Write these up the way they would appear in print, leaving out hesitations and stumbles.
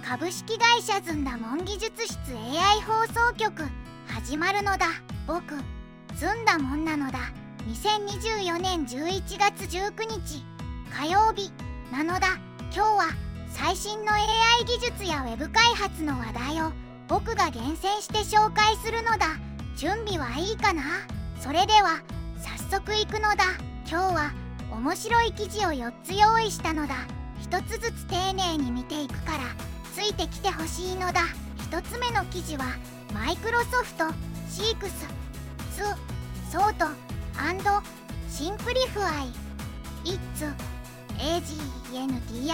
株式会社ずんだもん技術室 AI 放送局始まるのだ。僕ずんだもんなのだ。2024年11月19日火曜日なのだ。今日は最新の AI 技術や Web 開発の話題を僕が厳選して紹介するのだ。準備はいいかな？それでは早速いくのだ。今日は面白い記事を4つ用意したのだ。1つずつ丁寧に見ていくからついてきてほしいのだ。1つ目の記事はマイクロソフト 6 ソート&シンプリファイ It's AGNTIC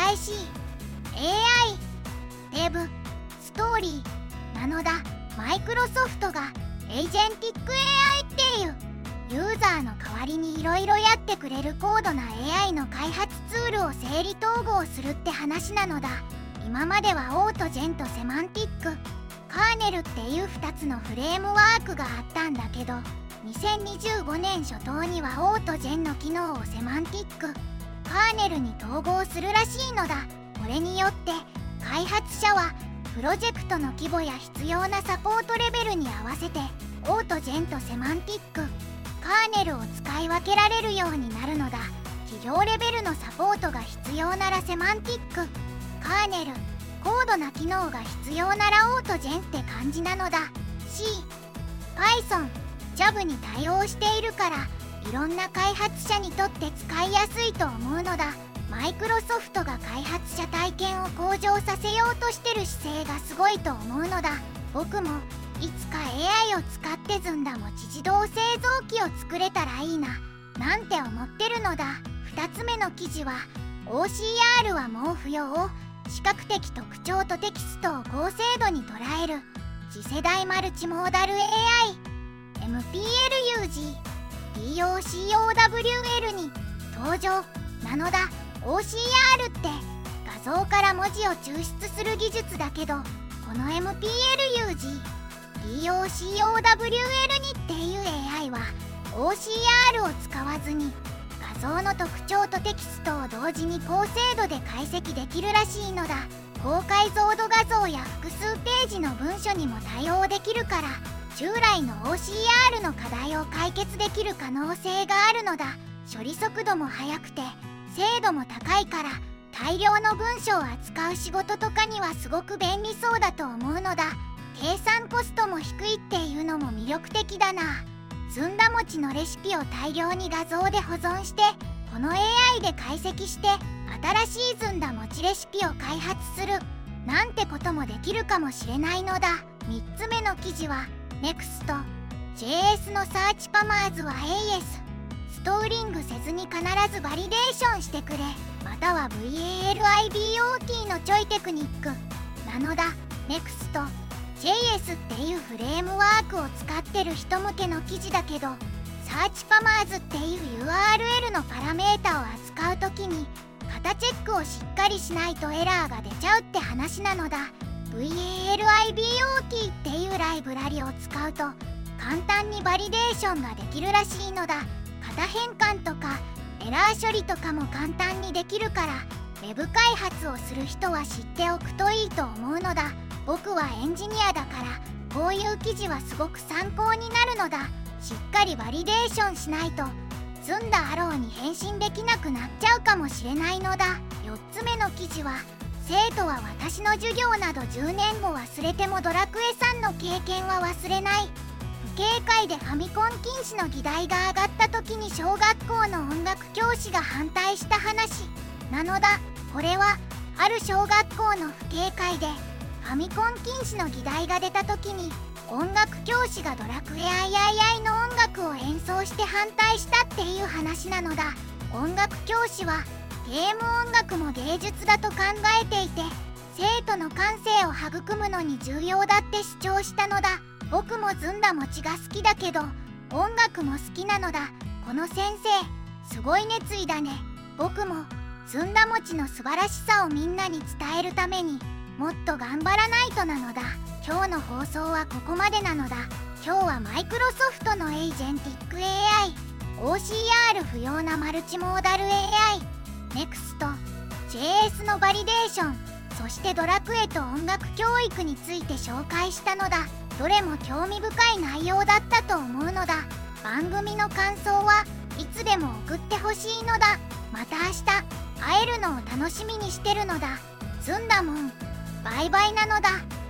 AI デブストーリーなのだ。マイクロソフトがエージェンティック AI っていうユーザーの代わりにいろいろやってくれる高度な AI の開発ツールを整理統合するって話なのだ。今まではオートジェンとセマンティック、カーネルっていう2つのフレームワークがあったんだけど、2025年初頭にはオートジェンの機能をセマンティック、カーネルに統合するらしいのだ。これによって開発者はプロジェクトの規模や必要なサポートレベルに合わせてオートジェンとセマンティック、カーネルを使い分けられるようになるのだ。企業レベルのサポートが必要ならセマンティック、カーネル、高度な機能が必要ならオートジェンって感じなのだ。 C、Python、Java に対応しているからいろんな開発者にとって使いやすいと思うのだ。マイクロソフトが開発者体験を向上させようとしてる姿勢がすごいと思うのだ。僕もいつか AI を使ってずんだもち自動製造機を作れたらいいななんて思ってるのだ。2つ目の記事は OCR はもう不要、視覚的特徴とテキストを高精度に捉える次世代マルチモーダル AI MPLUG DOCOWL に登場なのだ。 OCR って画像から文字を抽出する技術だけど、この MPLUG DOCOWL にっていう AI は OCR を使わずに画像の特徴とテキストを同時に高精度で解析できるらしいのだ。高解像度画像や複数ページの文書にも対応できるから従来の OCR の課題を解決できる可能性があるのだ。処理速度も速くて精度も高いから大量の文章を扱う仕事とかにはすごく便利そうだと思うのだ。計算コストも低いっていうのも魅力的だな。ずんだ餅のレシピを大量に画像で保存してこの AI で解析して新しいずんだ餅レシピを開発するなんてこともできるかもしれないのだ。3つ目の記事は Next.js のサーチパマーズは AS ストーリングせずに必ずバリデーションしてくれ、または VALIBOT のちょいテクニックなのだ。 Next.js っていうフレームワークを使ってる人向けの記事だけど、サーチパマーズっていう URL のパラメータを扱うときに型チェックをしっかりしないとエラーが出ちゃうって話なのだ。 VALIBOT っていうライブラリを使うと簡単にバリデーションができるらしいのだ。型変換とかエラー処理とかも簡単にできるから Web 開発をする人は知っておくといいと思うのだ。僕はエンジニアだからこういう記事はすごく参考になるのだ。しっかりバリデーションしないとずんだアローに返信できなくなっちゃうかもしれないのだ。4つ目の記事は生徒は私の授業など10年後忘れてもドラクエさんの経験は忘れない。不警戒でファミコン禁止の議題が上がった時に小学校の音楽教師が反対した話なのだ。これはある小学校の不警戒でファミコン禁止の議題が出た時に音楽教師がドラクエアイアイアイの音楽を演奏して反対したっていう話なのだ。音楽教師はゲーム音楽も芸術だと考えていて生徒の感性を育むのに重要だって主張したのだ。僕もずんだ餅が好きだけど音楽も好きなのだ。この先生すごい熱意だね。僕もずんだ餅の素晴らしさをみんなに伝えるためにもっと頑張らないとなのだ。今日の放送はここまでなのだ。今日はマイクロソフトのエージェンティック AI OCR 不要なマルチモーダル AI Next.js のバリデーション、そそしてドラクエと音楽教育について紹介したのだ。どれも興味深い内容だったと思うのだ。番組の感想はいつでも送ってほしいのだ。また明日会えるのを楽しみにしてるのだ。ずんだもんバイバイなのだ。